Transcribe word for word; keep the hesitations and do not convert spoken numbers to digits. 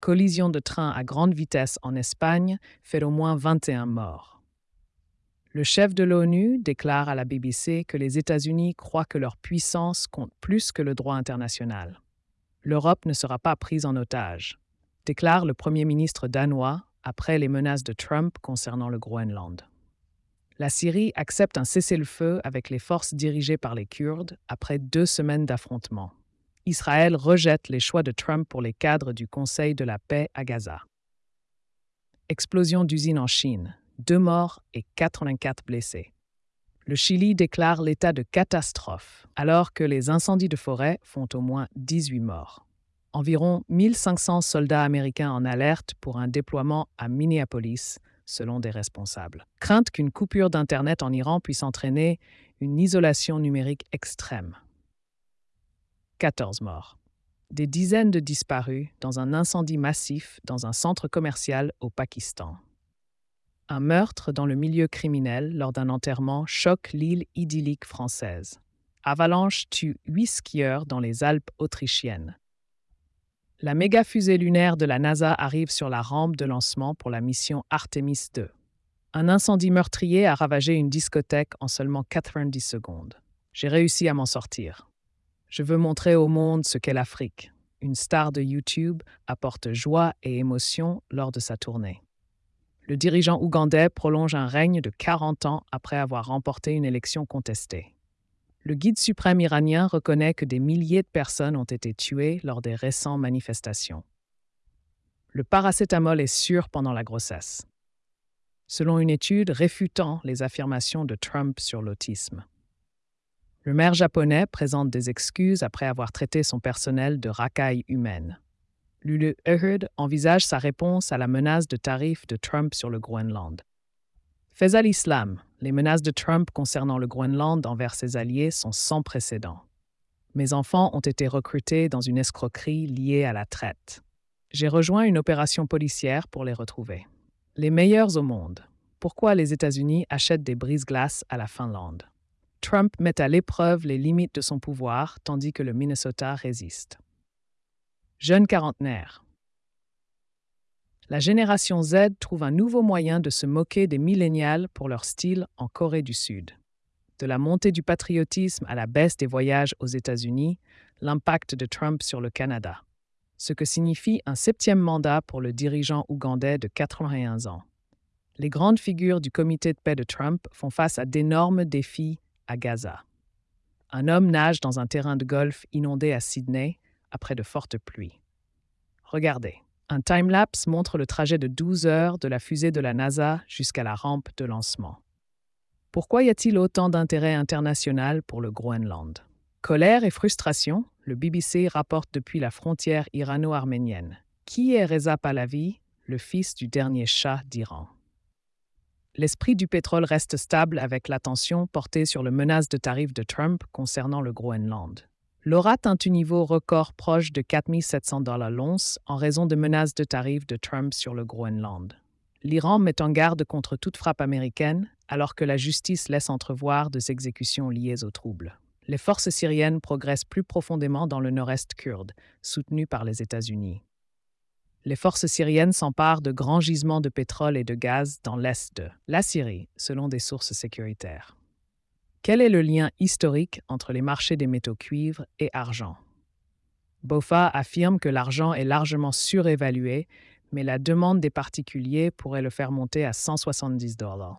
collision de train à grande vitesse en Espagne fait au moins vingt et un morts. Le chef de l'ONU déclare à la B B C que les États-Unis croient que leur puissance compte plus que le droit international. L'Europe ne sera pas prise en otage, déclare le Premier ministre danois après les menaces de Trump concernant le Groenland. La Syrie accepte un cessez-le-feu avec les forces dirigées par les Kurdes après deux semaines d'affrontements. Israël rejette les choix de Trump pour les cadres du Conseil de la paix à Gaza. Explosion d'usine en Chine, deux morts et quatre-vingt-quatre blessés. Le Chili déclare l'état de catastrophe, alors que les incendies de forêt font au moins dix-huit morts. Environ mille cinq cents soldats américains en alerte pour un déploiement à Minneapolis, selon des responsables. Crainte qu'une coupure d'Internet en Iran puisse entraîner une isolation numérique extrême. quatorze morts. Des dizaines de disparus dans un incendie massif dans un centre commercial au Pakistan. Un meurtre dans le milieu criminel lors d'un enterrement choque l'île idyllique française. Avalanche tue huit skieurs dans les Alpes autrichiennes. La méga-fusée lunaire de la NASA arrive sur la rampe de lancement pour la mission Artemis deux. Un incendie meurtrier a ravagé une discothèque en seulement quatre-vingt-dix secondes. J'ai réussi à m'en sortir. Je veux montrer au monde ce qu'est l'Afrique. Une star de YouTube apporte joie et émotion lors de sa tournée. Le dirigeant ougandais prolonge un règne de quarante ans après avoir remporté une élection contestée. Le guide suprême iranien reconnaît que des milliers de personnes ont été tuées lors des récentes manifestations. Le paracétamol est sûr pendant la grossesse, selon une étude réfutant les affirmations de Trump sur l'autisme. Le maire japonais présente des excuses après avoir traité son personnel de racailles humaines. Lulu Ehud envisage sa réponse à la menace de tarifs de Trump sur le Groenland. Faisal Islam, les menaces de Trump concernant le Groenland envers ses alliés sont sans précédent. Mes enfants ont été recrutés dans une escroquerie liée à la traite. J'ai rejoint une opération policière pour les retrouver. Les meilleurs au monde. Pourquoi les États-Unis achètent des brise-glaces à la Finlande? Trump met à l'épreuve les limites de son pouvoir tandis que le Minnesota résiste. Jeune quarantenaire. La génération Z trouve un nouveau moyen de se moquer des millénials pour leur style en Corée du Sud. De la montée du patriotisme à la baisse des voyages aux États-Unis, l'impact de Trump sur le Canada. Ce que signifie un septième mandat pour le dirigeant ougandais de quatre-vingt-un ans. Les grandes figures du comité de paix de Trump font face à d'énormes défis à Gaza. Un homme nage dans un terrain de golf inondé à Sydney après de fortes pluies. Regardez, un time-lapse montre le trajet de douze heures de la fusée de la NASA jusqu'à la rampe de lancement. Pourquoi y a-t-il autant d'intérêt international pour le Groenland? Colère et frustration, le B B C rapporte depuis la frontière irano-arménienne. Qui est Reza Pahlavi, le fils du dernier shah d'Iran? L'esprit du pétrole reste stable avec l'attention portée sur les menaces de tarifs de Trump concernant le Groenland. L'or atteint un niveau record proche de quatre mille sept cents dollars l'once en raison de menaces de tarifs de Trump sur le Groenland. L'Iran met en garde contre toute frappe américaine, alors que la justice laisse entrevoir des exécutions liées aux troubles. Les forces syriennes progressent plus profondément dans le nord-est kurde, soutenues par les États-Unis. Les forces syriennes s'emparent de grands gisements de pétrole et de gaz dans l'est de la Syrie, selon des sources sécuritaires. Quel est le lien historique entre les marchés des métaux cuivre et argent? BofA affirme que l'argent est largement surévalué, mais la demande des particuliers pourrait le faire monter à cent soixante-dix dollars.